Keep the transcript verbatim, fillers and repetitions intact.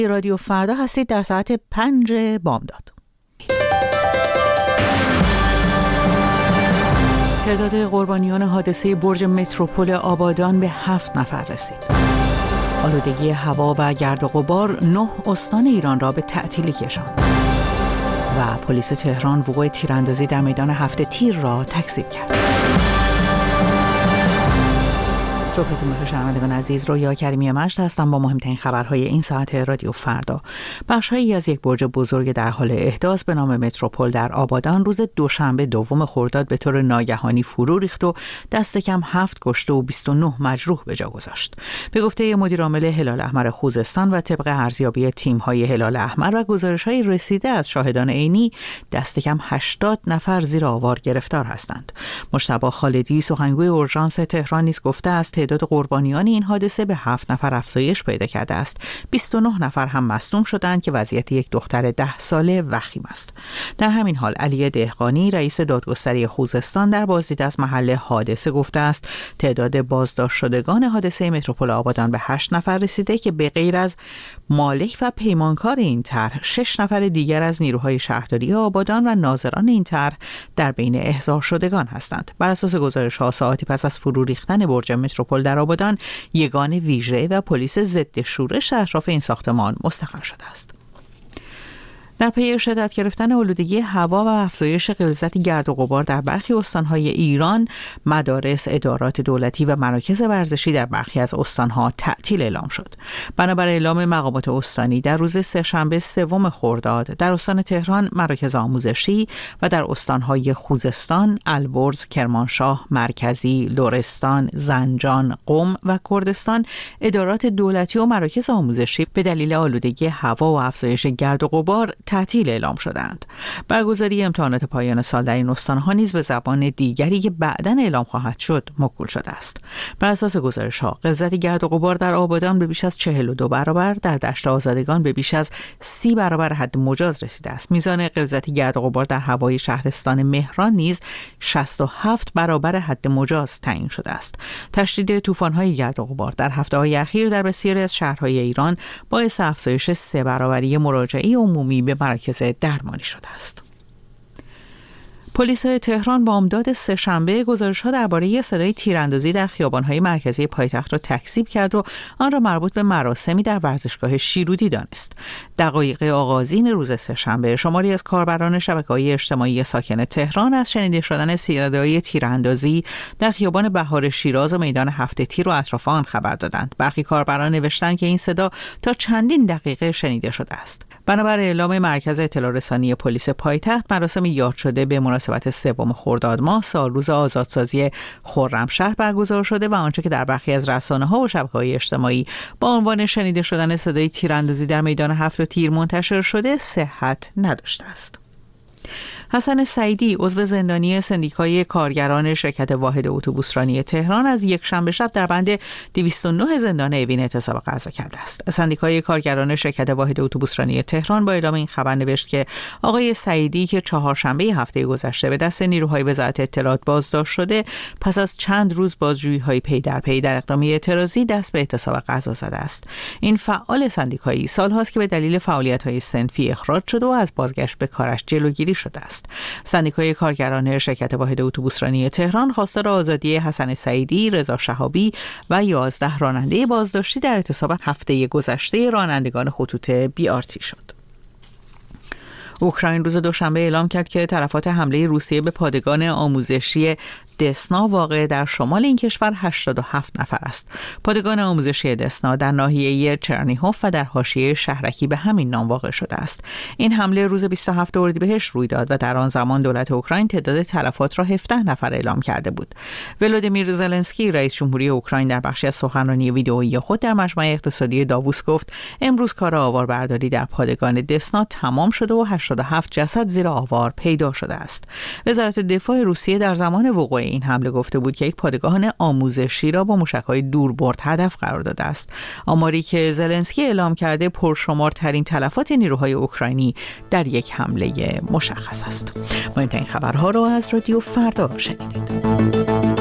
رادیو فردا هستید در ساعت پنج بامداد. تعداد قربانیان حادثه برج متروپول آبادان به هفت نفر رسید. آلودگی هوا و گرد و غبار نه استان ایران را به تعطیلی کشاند. و پلیس تهران وقوع تیراندازی در میدان هفت تیر را تکذیب کرد. صبحتون بخیر شنوندگان عزیز، رویا کریمی مجد هستم با مهمترین خبرهای این ساعت رادیو فردا. بخش‌هایی از یک برج بزرگ در حال احداث به نام متروپول در آبادان روز دوشنبه دوم خرداد به طور ناگهانی فرو ریخت و دست کم هفت کشته و بیست و نه مجروح به جا گذاشت. به گفته مدیر عامل هلال احمر خوزستان و طبق ارزیابی تیم‌های هلال احمر و گزارش‌های رسیده از شاهدان عینی، دست کم هشتاد نفر زیر آوار گرفتار هستند. مجتبی خالدی سخنگوی اورژانس تهران نیز گفته است تعداد قربانیان این حادثه به هفت نفر افزایش پیدا کرده است. بیست و نه نفر هم مصدوم شدند که وضعیت یک دختر ده ساله وخیم است. در همین حال علی دهقانی رئیس دادگستری خوزستان در بازدید از محل حادثه گفته است تعداد بازداشت شدگان حادثه متروپول آبادان به هشت نفر رسیده که به غیر از مالک و پیمانکار این طرح شش نفر دیگر از نیروهای شهرداری آبادان و ناظران این طرح در بین احضار شدگان هستند. بر اساس گزارش‌ها ساعتی پس از فرو ریختن برج متروپول در آبادان یگان ویژه و پلیس ضد شورش اطراف این ساختمان مستقر شده است. در پی شدت گرفتن آلودگی هوا و افزایش غلظت گرد و غبار در برخی استان‌های ایران، مدارس، ادارات دولتی و مراکز ورزشی در برخی از استان‌ها تعطیل اعلام شد. بنابر اعلام مقامات استانی در روز سه‌شنبه سوم خرداد در استان تهران مراکز آموزشی و در استان‌های خوزستان، البرز، کرمانشاه، مرکزی، لرستان، زنجان، قم و کردستان ادارات دولتی و مراکز آموزشی به دلیل آلودگی هوا و افزایش گرد و غبار تعطیل اعلام شدند. برگزاری امتحانات پایان سال در این استان‌ها نیز به زبان دیگری که بعداً اعلام خواهد شد موکول شده است. بر اساس گزارش‌ها غلظت گرد و غبار در آبادان به بیش از چهل و دو برابر، در دشت آزادگان به بیش از سی برابر حد مجاز رسیده است. میزان غلظت گرد و غبار در هوای شهرستان مهران نیز شصت و هفت برابر حد مجاز تعیین شده است. تشدید طوفان‌های گرد و غبار در هفته‌های اخیر در بسیاری از شهرهای ایران باعث افزایش سه برابری مراجعه عمومی به مراکز درمانی شده است. پلیس تهران با امداد سه‌شنبه گزارش‌ها درباره صدای تیراندازی در خیابان‌های مرکزی پایتخت را تکذیب کرد و آن را مربوط به مراسمی در ورزشگاه شیرودی دانست. دقایق آغازین روز سه‌شنبه شماری از کاربران شبکه‌های اجتماعی ساکن تهران از شنیده شدن صدای تیراندازی در خیابان بهار شیراز و میدان هفت تیر و اطراف آن خبر دادند. برخی کاربران نوشتند که این صدا تا چندین دقیقه شنیده شده است. بنابر اعلام مرکز اطلاع رسانی پلیس پایتخت، مراسم یاد شده به مناسبت سوم خرداد ماه سالروز آزادسازی خرمشهر برگزار شده و آنچه که در برخی از رسانه‌ها و شبکه‌های اجتماعی با عنوان شنیده شدن صدای تیراندازی در میدان هفت تیر منتشر شده صحت نداشته است. حسن سعیدی عضو زندانی سندیکای کارگران شرکت واحد اتوبوسرانی تهران از یک شنبه شب در بند دویست و نه زندان اوین اعتصاب غذا کرده است. سندیکای کارگران شرکت واحد اتوبوسرانی تهران با اعلام این خبر نوشت که آقای سعیدی که چهارشنبه هفته گذشته به دست نیروهای وزارت اطلاعات بازداشت شده، پس از چند روز بازجویی‌های پی در پی در اقدام اعتراضی دست به اعتصاب غذا زده است. این فعال سندیکایی سال‌هاست که به دلیل فعالیت‌های صنفی اخراج شده و از بازگشت به کارش جلوگیری شده است. سندیکای کارگران شرکت واحد اتوبوسرانی تهران خواستار آزادی حسن سعیدی، رضا شهابی و یازده راننده بازداشتی در اعتصاب هفته گذشته رانندگان خطوط بی آر تی شد. اوکراین روز دوشنبه اعلام کرد که تلفات حمله روسیه به پادگان آموزشی دسنا واقع در شمال این کشور هشتاد و هفت نفر است. پادگان آموزشی دسنا در ناحیه چرنیهوف و در حاشیه شهرکی به همین نام واقع شده است. این حمله روز بیست و هفتم اردیبهشت روی داد و در آن زمان دولت اوکراین تعداد تلفات را هفده نفر اعلام کرده بود. ولودیمیر زلنسکی رئیس جمهوری اوکراین در بخشی از سخنرانی ویدئویی خود در مجمع اقتصادی داووس گفت امروز کار آواربرداری در پادگان دسنا تمام شده و هشتاد و هفت جسد زیر آوار پیدا شده است. وزارت دفاع روسیه در زمان وقوع این حمله گفته بود که یک پادگان آموزشی را با موشک‌های دوربرد هدف قرار داده است. آماری که زلنسکی اعلام کرده پرشمارترین تلفات نیروهای اوکراینی در یک حمله مشخص است. مهمترین خبرها را از رادیو فردا شنیدید.